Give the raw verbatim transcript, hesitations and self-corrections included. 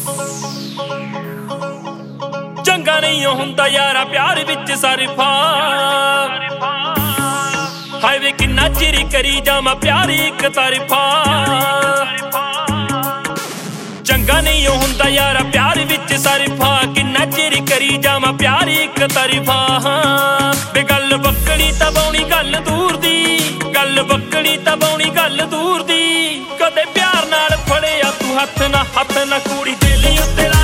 ਚੰਗਾ ਨਹੀਂ ਹੁੰਦਾ ਯਾਰਾ ਪਿਆਰ ਵਿੱਚ ਸਰਫਾ ਹਾਏ ਵੇ ਕਿੰਨਾ ਚਿਰ ਕਰੀ ਜਾਵਾਂ ਪਿਆਰ ਇੱਕ ਤਰਫਾ ਚੰਗਾ ਨਹੀਂ ਹੁੰਦਾ ਯਾਰਾ ਪਿਆਰ ਵਿੱਚ ਸਰਫਾ ਕਿੰਨਾ ਚਿਰ ਕਰੀ ਜਾਵਾਂ ਪਿਆਰ ਇੱਕ ਤਰਫਾ ਵੇ ਗੱਲ ਬੱਕੜੀ ਤਾਂ ਬਾਉਣੀ ਗੱਲ ਦੂਰ ਦੀ ਗੱਲ ਬੱਕੜੀ ਤਾਂ ਬਾਉਣੀ ਗੱਲ ਦੂਰ ਦੀ ਕਦੇ ਪਿਆਰ ਨਾਲ ਫੜਿਆ ਤੂੰ ਹੱਥ ਨਾ ਹੱਥ ਨਾ ਕੁੜੀ ਦਿਲ ਉੱਤੇ